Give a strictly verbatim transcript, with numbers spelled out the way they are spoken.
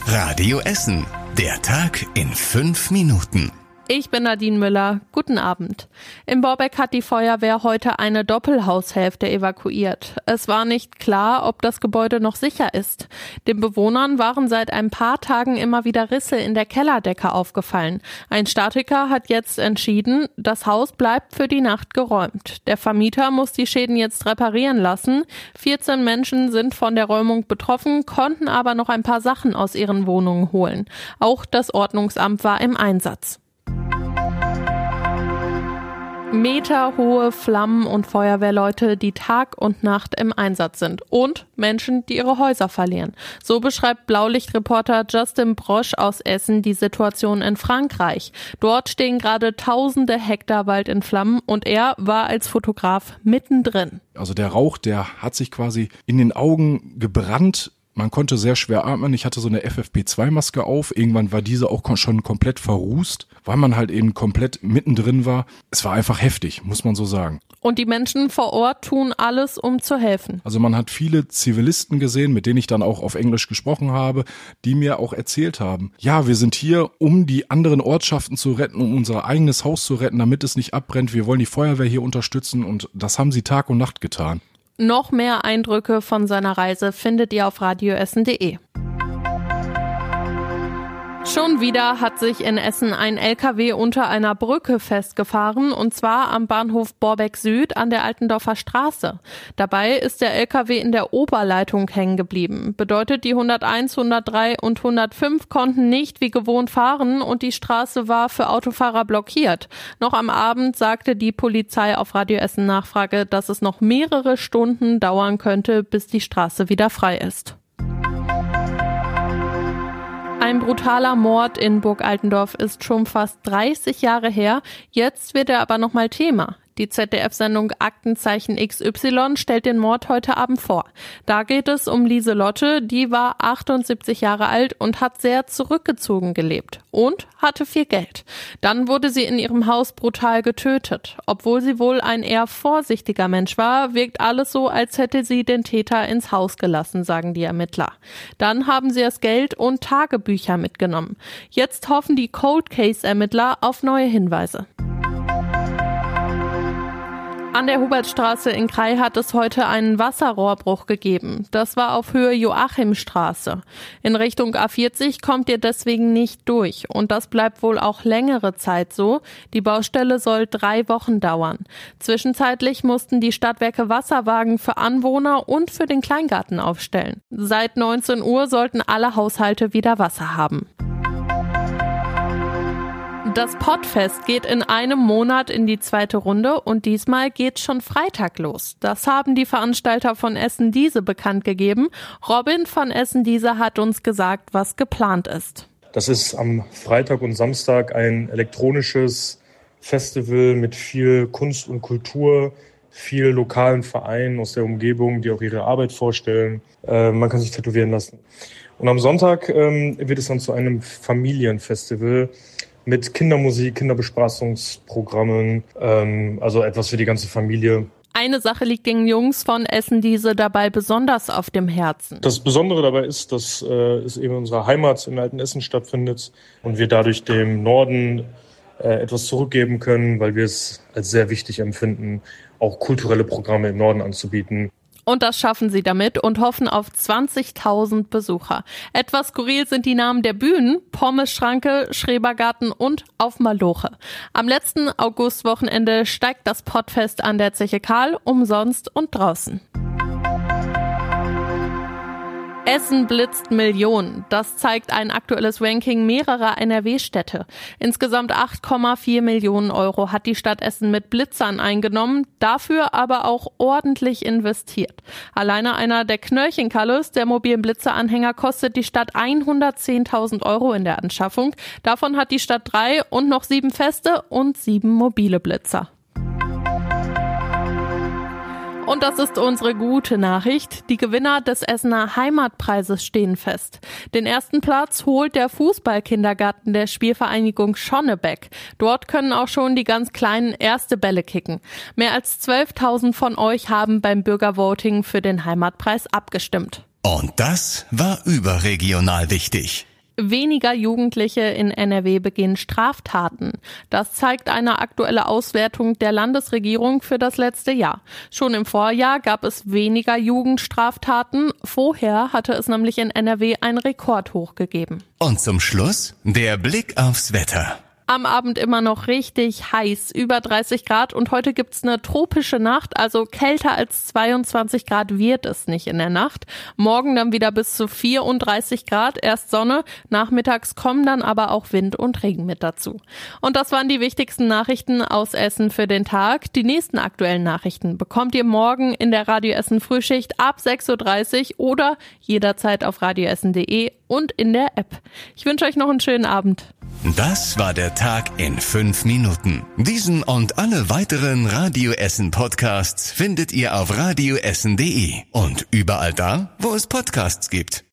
Radio Essen. Der Tag in fünf Minuten. Ich bin Nadine Müller. Guten Abend. In Borbeck hat die Feuerwehr heute eine Doppelhaushälfte evakuiert. Es war nicht klar, ob das Gebäude noch sicher ist. Den Bewohnern waren seit ein paar Tagen immer wieder Risse in der Kellerdecke aufgefallen. Ein Statiker hat jetzt entschieden, das Haus bleibt für die Nacht geräumt. Der Vermieter muss die Schäden jetzt reparieren lassen. vierzehn Menschen sind von der Räumung betroffen, konnten aber noch ein paar Sachen aus ihren Wohnungen holen. Auch das Ordnungsamt war im Einsatz. Meterhohe Flammen und Feuerwehrleute, die Tag und Nacht im Einsatz sind. Und Menschen, die ihre Häuser verlieren. So beschreibt Blaulichtreporter Justin Brosch aus Essen die Situation in Frankreich. Dort stehen gerade tausende Hektar Wald in Flammen und er war als Fotograf mittendrin. Also der Rauch, der hat sich quasi in den Augen gebrannt. Man konnte sehr schwer atmen. Ich hatte so eine F F P zwei Maske auf. Irgendwann war diese auch schon komplett verrußt, weil man halt eben komplett mittendrin war. Es war einfach heftig, muss man so sagen. Und die Menschen vor Ort tun alles, um zu helfen. Also man hat viele Zivilisten gesehen, mit denen ich dann auch auf Englisch gesprochen habe, die mir auch erzählt haben, ja, wir sind hier, um die anderen Ortschaften zu retten, um unser eigenes Haus zu retten, damit es nicht abbrennt. Wir wollen die Feuerwehr hier unterstützen und das haben sie Tag und Nacht getan. Noch mehr Eindrücke von seiner Reise findet ihr auf radioessen punkt de. Schon wieder hat sich in Essen ein L K W unter einer Brücke festgefahren, und zwar am Bahnhof Borbeck Süd an der Altendorfer Straße. Dabei ist der L K W in der Oberleitung hängen geblieben. Bedeutet, die hunderteins, hundertdrei und hundertfünf konnten nicht wie gewohnt fahren und die Straße war für Autofahrer blockiert. Noch am Abend sagte die Polizei auf Radio Essen Nachfrage, dass es noch mehrere Stunden dauern könnte, bis die Straße wieder frei ist. Ein brutaler Mord in Burg Altendorf ist schon fast dreißig Jahre her. Jetzt wird er aber nochmal Thema. Die Z D F-Sendung Aktenzeichen X Y stellt den Mord heute Abend vor. Da geht es um Lieselotte, die war achtundsiebzig Jahre alt und hat sehr zurückgezogen gelebt und hatte viel Geld. Dann wurde sie in ihrem Haus brutal getötet. Obwohl sie wohl ein eher vorsichtiger Mensch war, wirkt alles so, als hätte sie den Täter ins Haus gelassen, sagen die Ermittler. Dann haben sie das Geld und Tagebücher mitgenommen. Jetzt hoffen die Cold Case-Ermittler auf neue Hinweise. An der Hubertstraße in Krai hat es heute einen Wasserrohrbruch gegeben. Das war auf Höhe Joachimstraße. In Richtung A vierzig kommt ihr deswegen nicht durch. Und das bleibt wohl auch längere Zeit so. Die Baustelle soll drei Wochen dauern. Zwischenzeitlich mussten die Stadtwerke Wasserwagen für Anwohner und für den Kleingarten aufstellen. Seit neunzehn Uhr sollten alle Haushalte wieder Wasser haben. Das Pottfest geht in einem Monat in die zweite Runde und diesmal geht's schon Freitag los. Das haben die Veranstalter von Essen-Diese bekannt gegeben. Robin von Essen-Diese hat uns gesagt, was geplant ist. Das ist am Freitag und Samstag ein elektronisches Festival mit viel Kunst und Kultur, viel lokalen Vereinen aus der Umgebung, die auch ihre Arbeit vorstellen. Äh, man kann sich tätowieren lassen. Und am Sonntag ähm, wird es dann zu einem Familienfestival mit Kindermusik, Kinderbespaßungsprogrammen, ähm, also etwas für die ganze Familie. Eine Sache liegt den Jungs von Essen-Diese dabei besonders auf dem Herzen. Das Besondere dabei ist, dass äh, es eben in unserer Heimat in Alten Essen stattfindet und wir dadurch dem Norden äh, etwas zurückgeben können, weil wir es als sehr wichtig empfinden, auch kulturelle Programme im Norden anzubieten. Und das schaffen sie damit und hoffen auf zwanzigtausend Besucher. Etwas skurril sind die Namen der Bühnen: Pommes-Schranke, Schrebergarten und Auf Maloche. Am letzten Augustwochenende steigt das Pottfest an der Zeche Karl, umsonst und draußen. Essen blitzt Millionen. Das zeigt ein aktuelles Ranking mehrerer N R W-Städte. Insgesamt acht Komma vier Millionen Euro hat die Stadt Essen mit Blitzern eingenommen, dafür aber auch ordentlich investiert. Alleine einer der Knöllchenkalles, der mobilen Blitzeranhänger, kostet die Stadt hundertzehntausend Euro in der Anschaffung. Davon hat die Stadt drei und noch sieben feste und sieben mobile Blitzer. Und das ist unsere gute Nachricht. Die Gewinner des Essener Heimatpreises stehen fest. Den ersten Platz holt der Fußballkindergarten der Spielvereinigung Schonnebeck. Dort können auch schon die ganz Kleinen erste Bälle kicken. Mehr als zwölftausend von euch haben beim Bürgervoting für den Heimatpreis abgestimmt. Und das war überregional wichtig. Weniger Jugendliche in N R W begehen Straftaten. Das zeigt eine aktuelle Auswertung der Landesregierung für das letzte Jahr. Schon im Vorjahr gab es weniger Jugendstraftaten. Vorher hatte es nämlich in N R W einen Rekordhoch gegeben. Und zum Schluss der Blick aufs Wetter. Am Abend immer noch richtig heiß, über dreißig Grad, und heute gibt's eine tropische Nacht, also kälter als zweiundzwanzig Grad wird es nicht in der Nacht. Morgen dann wieder bis zu vierunddreißig Grad, erst Sonne, nachmittags kommen dann aber auch Wind und Regen mit dazu. Und das waren die wichtigsten Nachrichten aus Essen für den Tag. Die nächsten aktuellen Nachrichten bekommt ihr morgen in der Radio Essen Frühschicht ab sechs Uhr dreißig oder jederzeit auf radioessen punkt de und in der App. Ich wünsche euch noch einen schönen Abend. Das war der Tag in fünf Minuten. Diesen und alle weiteren Radio Essen Podcasts findet ihr auf radioessen punkt de und überall da, wo es Podcasts gibt.